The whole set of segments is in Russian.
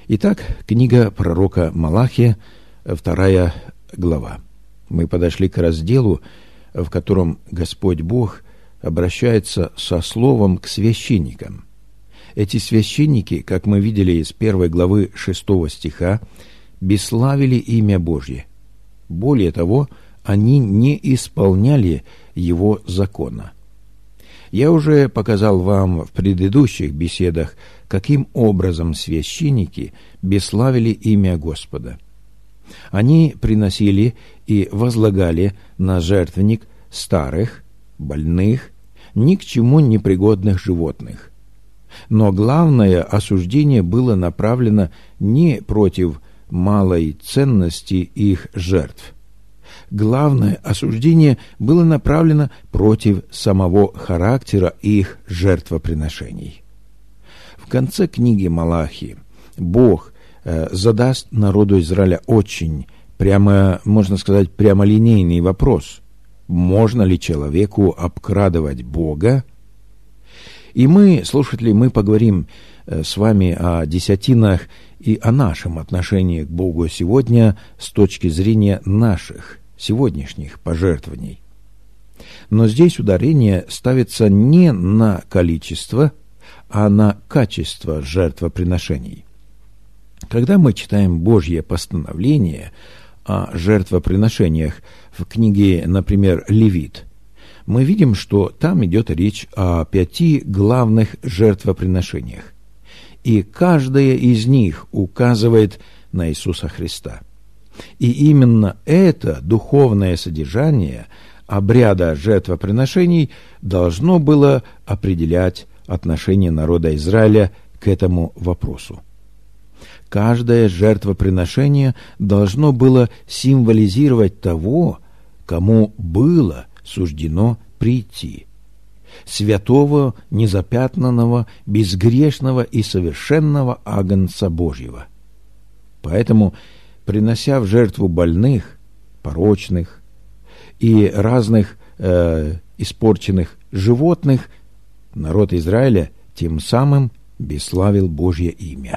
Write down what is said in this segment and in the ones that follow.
Итак, книга пророка Малахия, 2 глава. Мы подошли к разделу, в котором Господь Бог обращается со словом к священникам. Эти священники, как мы видели из 1 главы 6 стиха, бесславили имя Божье. Более того, они не исполняли Его закона. Я уже показал вам в предыдущих беседах, каким образом священники бесславили имя Господа. Они приносили и возлагали на жертвенник старых, больных, ни к чему непригодных животных. Но главное осуждение было направлено не против малой ценности их жертв. Главное осуждение было направлено против самого характера их жертвоприношений. В конце книги Малахии Бог задаст народу Израиля очень, можно сказать, прямолинейный вопрос: можно ли человеку обкрадывать Бога? И мы, слушатели, мы поговорим с вами о десятинах и о нашем отношении к Богу сегодня с точки зрения наших сегодняшних пожертвований. Но здесь ударение ставится не на количество, а на качество жертвоприношений. Когда мы читаем Божье постановление о жертвоприношениях в книге, например, Левит, мы видим, что там идет речь о 5 главных жертвоприношениях, и каждая из них указывает на Иисуса Христа. И именно это духовное содержание обряда жертвоприношений должно было определять отношение народа Израиля к этому вопросу. Каждое жертвоприношение должно было символизировать того, кому было суждено прийти: святого, незапятнанного, безгрешного и совершенного агнца Божьего. Поэтому, принося в жертву больных, порочных и разных испорченных животных, народ Израиля тем самым бесславил Божье имя.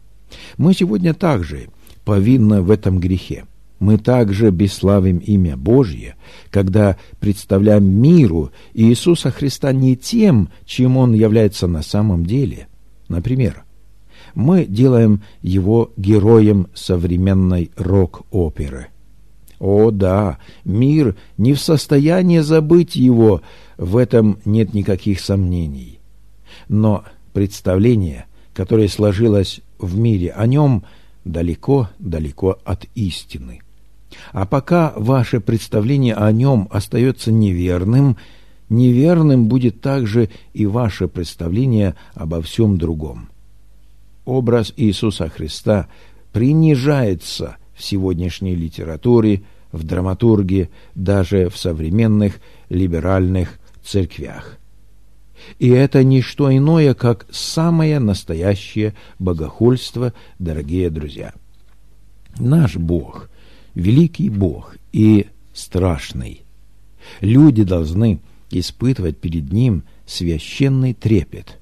Мы сегодня также повинны в этом грехе. Мы также бесславим имя Божье, когда представляем миру Иисуса Христа не тем, чем Он является на самом деле. Например, мы делаем Его героем современной рок-оперы. О да, мир не в состоянии забыть Его, в этом нет никаких сомнений. Но представление, которое сложилось в мире о Нем, далеко-далеко от истины. А пока ваше представление о Нем остается неверным, неверным будет также и ваше представление обо всем другом. Образ Иисуса Христа принижается в сегодняшней литературе, в драматургии, даже в современных либеральных церквях. И это не что иное, как самое настоящее богохульство, дорогие друзья. Наш Бог — великий Бог и страшный. Люди должны испытывать перед Ним священный трепет.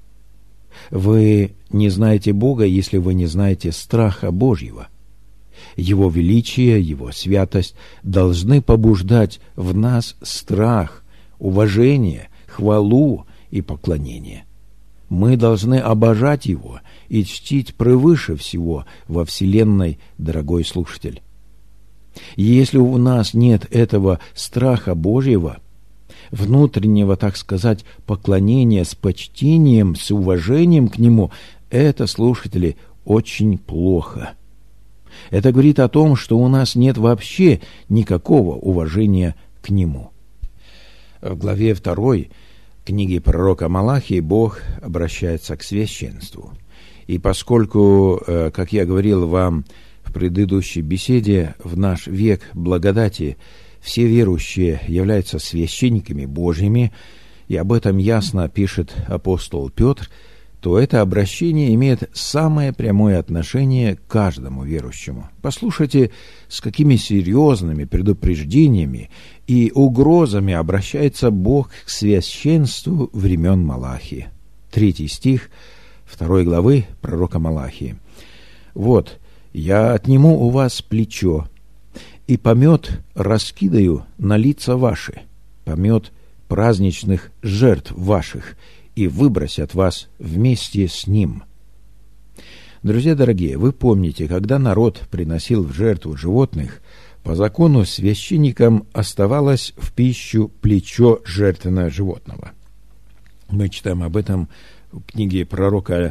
Вы не знаете Бога, если вы не знаете страха Божьего. Его величие, Его святость должны побуждать в нас страх, уважение, хвалу и поклонение. Мы должны обожать Его и чтить превыше всего во вселенной, дорогой слушатель. Если у нас нет этого страха Божьего, внутреннего, так сказать, поклонения с почтением, с уважением к Нему, это, слушатели, очень плохо. Это говорит о том, что у нас нет вообще никакого уважения к Нему. В главе 2 книги пророка Малахии Бог обращается к священству. И поскольку, как я говорил вам в предыдущей беседе, в наш век благодати все верующие являются священниками Божьими, и об этом ясно пишет апостол Петр, то это обращение имеет самое прямое отношение к каждому верующему. Послушайте, с какими серьезными предупреждениями и угрозами обращается Бог к священству времен Малахии. 3 стих 2 главы пророка Малахии. Вот, я отниму у вас плечо, и помет раскидаю на лица ваши, помет праздничных жертв ваших, и выбросят вас вместе с ним». Друзья дорогие, вы помните, когда народ приносил в жертву животных, по закону священникам оставалось в пищу плечо жертвенного животного. Мы читаем об этом в книге пророка,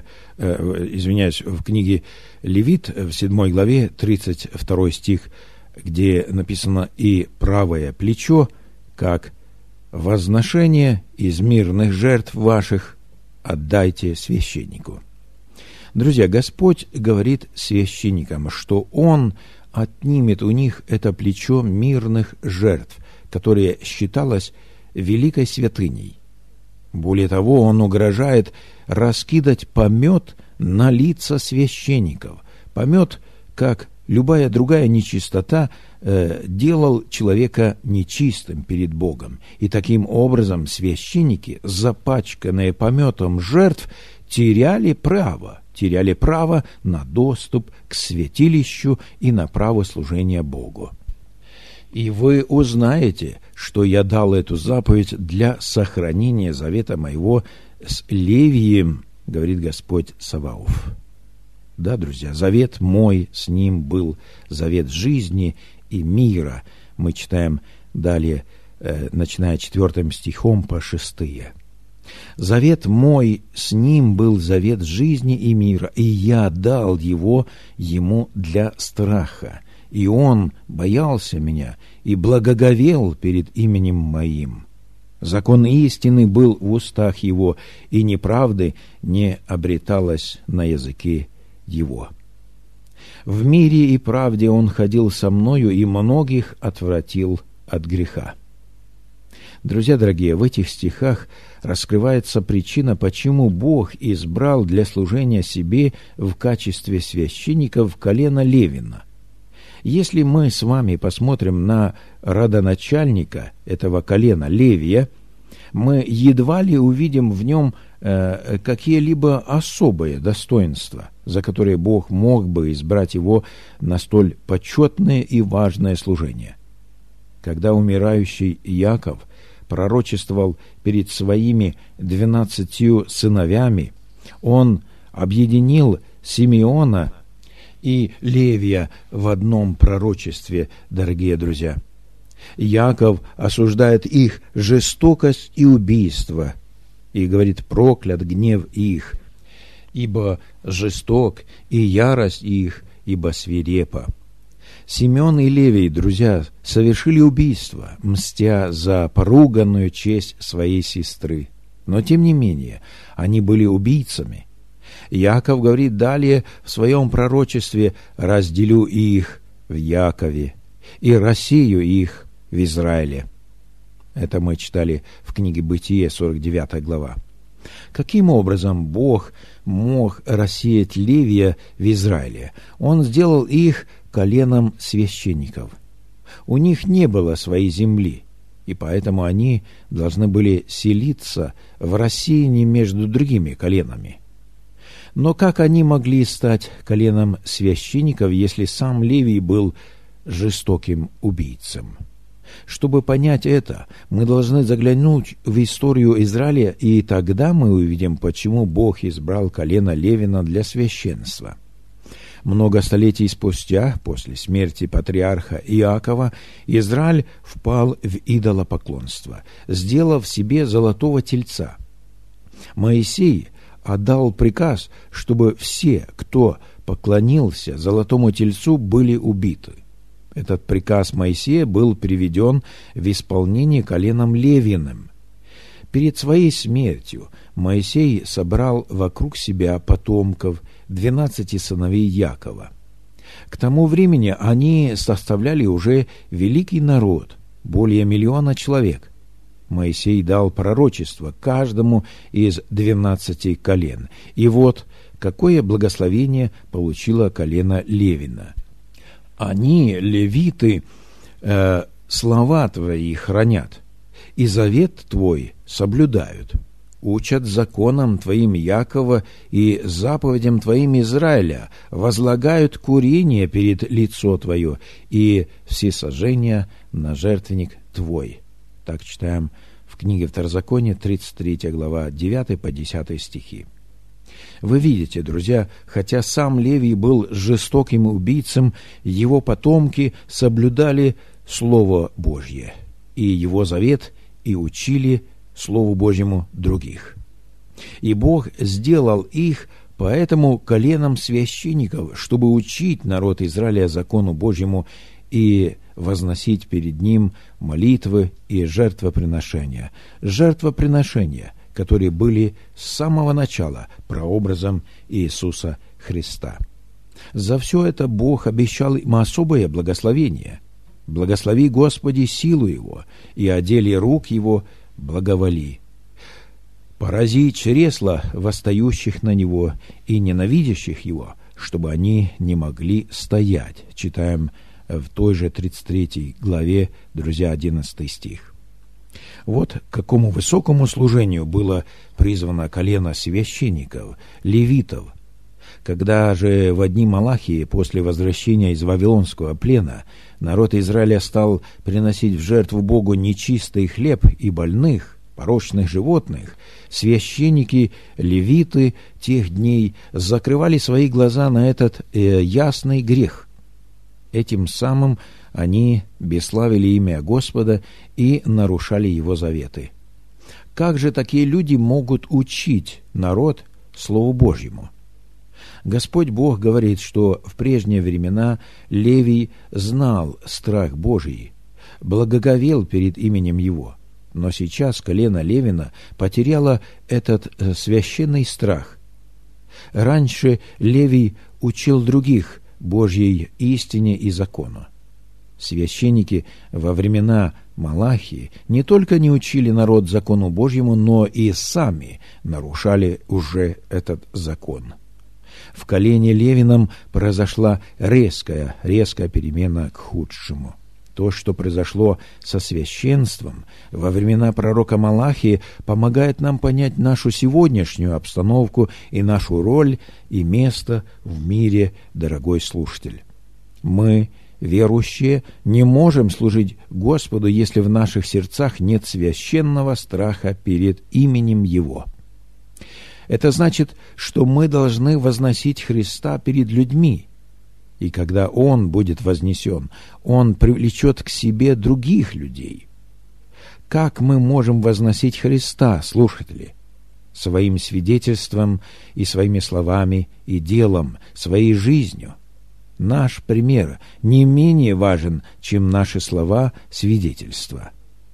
в книге Левит, в 7 главе, 32 стих, где написано: «И правое плечо, как возношение из мирных жертв ваших, отдайте священнику». Друзья, Господь говорит священникам, что Он отнимет у них это плечо мирных жертв, которое считалось великой святыней. Более того, Он угрожает раскидать помет на лица священников. Помет, как любая другая нечистота, делал человека нечистым перед Богом. И таким образом священники, запачканные пометом жертв, теряли право на доступ к святилищу и на право служения Богу. «И вы узнаете, что я дал эту заповедь для сохранения завета моего с Левием, говорит Господь Саваоф». Да, друзья, завет мой с ним был завет жизни и мира. Мы читаем далее, начиная 4 стихом по 6. «Завет мой с ним был завет жизни и мира, и я дал его ему для страха, и он боялся меня и благоговел перед именем моим. Закон истины был в устах его, и неправды не обреталось на языке его. В мире и правде он ходил со мною, и многих отвратил от греха». Друзья дорогие, в этих стихах раскрывается причина, почему Бог избрал для служения себе в качестве священников колено Левина. Если мы с вами посмотрим на родоначальника этого колена Левия, мы едва ли увидим в нем какие-либо особые достоинства, за которые Бог мог бы избрать его на столь почетное и важное служение. Когда умирающий Иаков пророчествовал перед своими 12 сыновьями, он объединил Симеона и Левия в одном пророчестве, дорогие друзья. Иаков осуждает их жестокость и убийство и говорит: «Проклят гнев их, ибо жесток, и ярость их, ибо свирепа». Симеон и Левий, друзья, совершили убийство, мстя за поруганную честь своей сестры. Но, тем не менее, они были убийцами. Иаков говорит далее в своем пророчестве: «Разделю их в Якове и рассею их в Израиле». Это мы читали в книге Бытие, 49 глава. Каким образом Бог мог рассеять Левия в Израиле? Он сделал их коленом священников. У них не было своей земли, и поэтому они должны были селиться в рассеянии между другими коленами. Но как они могли стать коленом священников, если сам Левий был жестоким убийцем? Чтобы понять это, мы должны заглянуть в историю Израиля, и тогда мы увидим, почему Бог избрал колено Левина для священства. Много столетий спустя, после смерти патриарха Иакова, Израиль впал в идолопоклонство, сделав себе золотого тельца. Моисей отдал приказ, чтобы все, кто поклонился золотому тельцу, были убиты. Этот приказ Моисея был приведен в исполнение коленом Левиным. Перед своей смертью Моисей собрал вокруг себя потомков 12 сыновей Якова. К тому времени они составляли уже великий народ, более 1 миллиона человек. Моисей дал пророчество каждому из 12 колен. И вот какое благословение получило колено Левина. Они, левиты, слова твои хранят, и завет твой соблюдают. учат законам Твоим Якова и заповедям Твоим Израиля, возлагают курение перед лицо Твое и всесожжения на жертвенник Твой». Так читаем в книге Второзакония, 33 глава, 9 по 10 стихи. Вы видите, друзья, хотя сам Левий был жестоким убийцем, его потомки соблюдали Слово Божье и его завет и учили Слову Божьему других. И Бог сделал их поэтому коленом священников, чтобы учить народ Израиля закону Божьему и возносить перед ним молитвы и жертвоприношения. Жертвоприношения, которые были с самого начала прообразом Иисуса Христа. За все это Бог обещал им особое благословение. «Благослови, Господи, силу Его, и о деле рук Его благоволи. Порази чресла восстающих на Него и ненавидящих Его, чтобы они не могли стоять». Читаем в той же 33 главе, друзья, 11 стих. Вот к какому высокому служению было призвано колено священников, левитов. Когда же в дни Малахии, после возвращения из Вавилонского плена, народ Израиля стал приносить в жертву Богу нечистый хлеб и больных, порочных животных, священники, левиты тех дней закрывали свои глаза на этот ясный грех. Этим самым они бесславили имя Господа и нарушали Его заветы. Как же такие люди могут учить народ Слову Божьему? Господь Бог говорит, что в прежние времена Левий знал страх Божий, благоговел перед именем Его. Но сейчас колено Левина потеряло этот священный страх. Раньше Левий учил других Божьей истине и закону. Священники во времена Малахии не только не учили народ закону Божьему, но и сами нарушали уже этот закон. В колене Левином произошла резкая перемена к худшему. То, что произошло со священством во времена пророка Малахии, помогает нам понять нашу сегодняшнюю обстановку и нашу роль и место в мире, дорогой слушатель. Мы, верующие, не можем служить Господу, если в наших сердцах нет священного страха перед именем Его. Это значит, что мы должны возносить Христа перед людьми. И когда Он будет вознесен, Он привлечет к себе других людей. Как мы можем возносить Христа, слушатели? Своим свидетельством и своими словами и делом, своей жизнью. Наш пример не менее важен, чем наши слова свидетельства.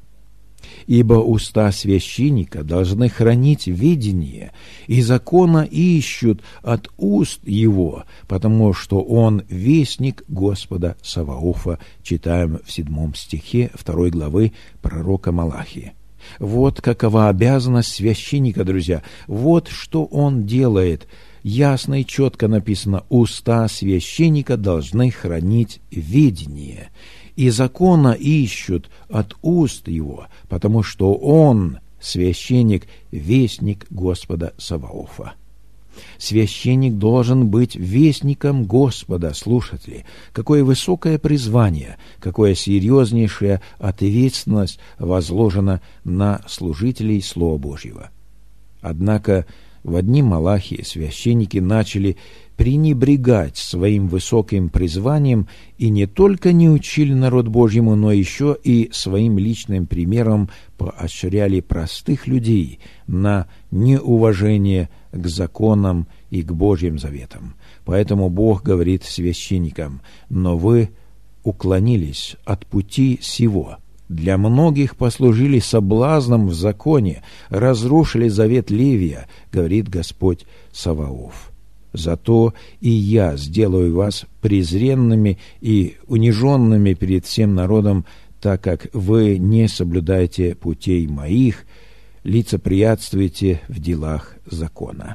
Ибо уста священника должны хранить ведение, и закона ищут от уст его, потому что он вестник Господа Саваофа, читаем в 7 стихе 2 главы пророка Малахии. Вот какова обязанность священника, друзья, вот что он делает. Ясно и четко написано: уста священника должны хранить ведение, и закона ищут от уст его, потому что он, священник, вестник Господа Саваофа. Священник должен быть вестником Господа, слушатели. Какое высокое призвание, какая серьезнейшая ответственность возложена на служителей Слова Божьего. Однако в дни Малахии священники начали пренебрегать своим высоким призванием и не только не учили народ Божьему, но еще и своим личным примером поощряли простых людей на неуважение к законам и к Божьим заветам. Поэтому Бог говорит священникам: «Но вы уклонились от пути сего. Для многих послужили соблазном в законе, разрушили завет Левия, говорит Господь Саваоф. Зато и я сделаю вас презренными и униженными перед всем народом, так как вы не соблюдаете путей моих, лицеприятствуете в делах закона».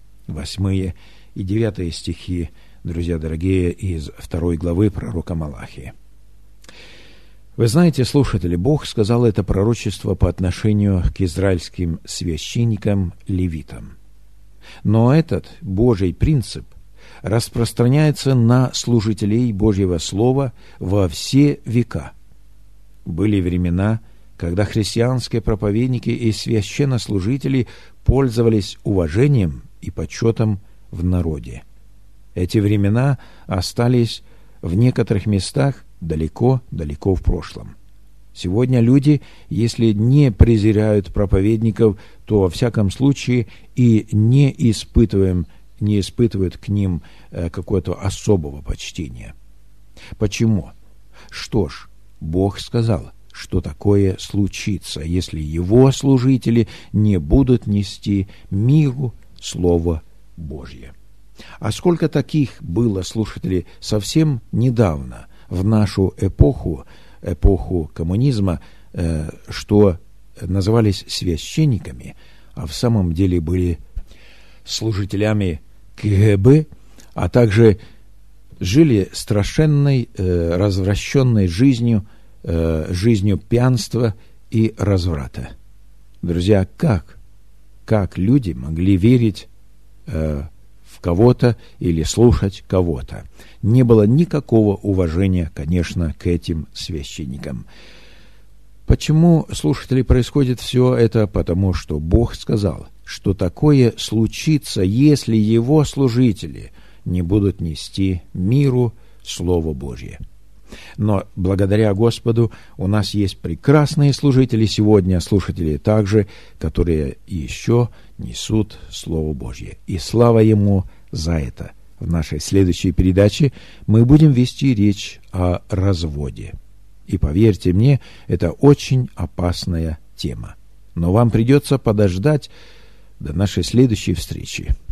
8 и 9 стихи, друзья дорогие, из 2 главы пророка Малахии. Вы знаете, слушатели, Бог сказал это пророчество по отношению к израильским священникам-левитам. Но этот Божий принцип распространяется на служителей Божьего Слова во все века. Были времена, когда христианские проповедники и священнослужители пользовались уважением и почетом в народе. Эти времена остались в некоторых местах далеко-далеко в прошлом. Сегодня люди, если не презирают проповедников, то во всяком случае и не испытывают к ним какого-то особого почтения. Почему? Что ж, Бог сказал, что такое случится, если Его служители не будут нести миру Слово Божье. А сколько таких было слушателей совсем недавно, в нашу эпоху коммунизма, что назывались священниками, а в самом деле были служителями КГБ, а также жили страшенной, развращенной жизнью пьянства и разврата. Друзья, как люди могли верить в кого-то или слушать кого-то? Не было никакого уважения, конечно, к этим священникам. Почему, слушатели, происходит все это? Потому что Бог сказал, что такое случится, если Его служители не будут нести миру Слово Божье. Но благодаря Господу у нас есть прекрасные служители сегодня, слушатели также, которые еще несут Слово Божье. И слава Ему за это. В нашей следующей передаче мы будем вести речь о разводе. И поверьте мне, это очень опасная тема. Но вам придется подождать до нашей следующей встречи.